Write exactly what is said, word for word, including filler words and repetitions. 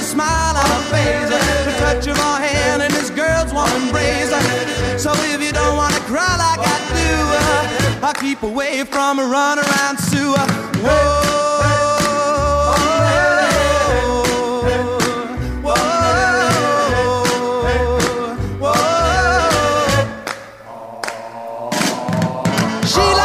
smile on her face, the touch of her hand and this girl's warm embrace. So if you don't wanna cry like I do, I'll keep away from a run around Sue. Whoa. She